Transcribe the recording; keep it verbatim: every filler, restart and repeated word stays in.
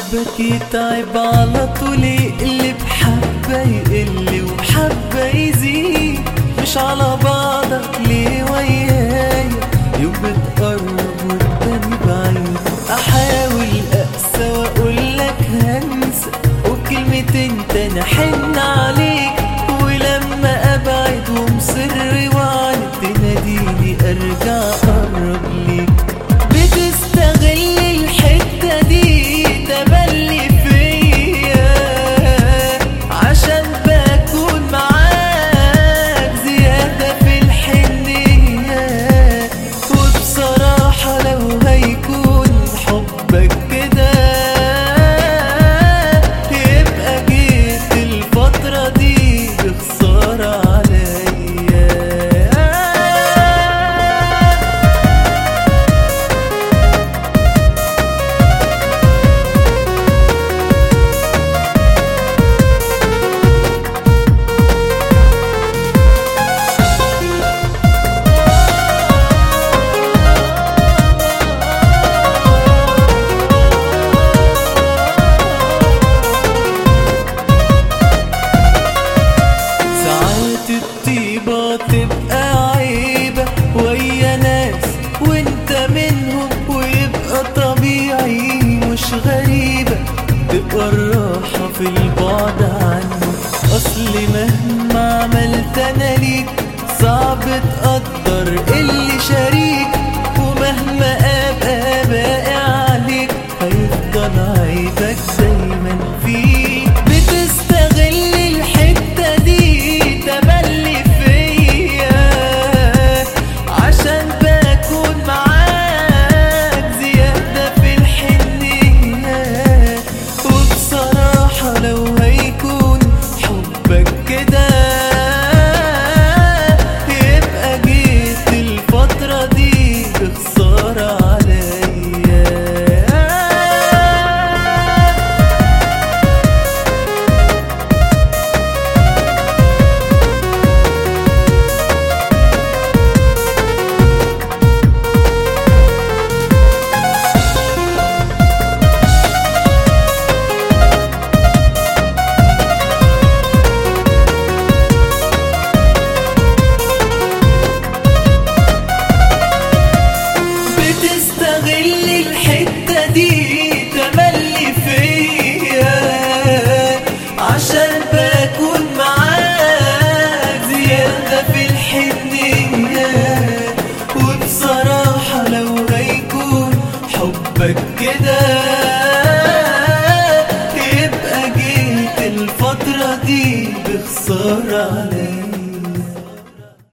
حبك يتعب على طول، يقلب حبة يقل وحبة يزيد. مش على بعضك ليه ويايا، يوم بتقرب والتاني بعيد. احاول اقسى واقولك هنسى، وبكلمتين تاني احن عليك. ولما ابعد ومصر وعد تناديني ارجع اقرب ليك. بتستغل الحتة دي تبلي فيا، عشان بكون معاك زيادة في الحنية. وبصراحة لو هيكون حبك كده، يبقى جيت الفترة دي بخسارة عليا. الطيبة تبقى عيبة ويا ناس وانت منهم، ويبقى طبيعي مش غريبة. تبقى الراحة في البعد عنه، اصل مهما عملت انا ليك صعب تقدر اللي شريك. ومهما ابقى باقي عليك هيفضل عيبك دايما فيك. بتستغل الحتة دي تبلي فيا، عشان بكون معاك زيادة في الحنية. وبصراحة لو هيكون حبك كده، يبقى جيت الفترة دي بخسارة عليا. بتستغل الحتة دي تملي فيا، عشان بكون معاك زيادة في الحنية. وبصراحة لو هيكون حبك كده، يبقى جيت الفترة دي بخسارة عليا.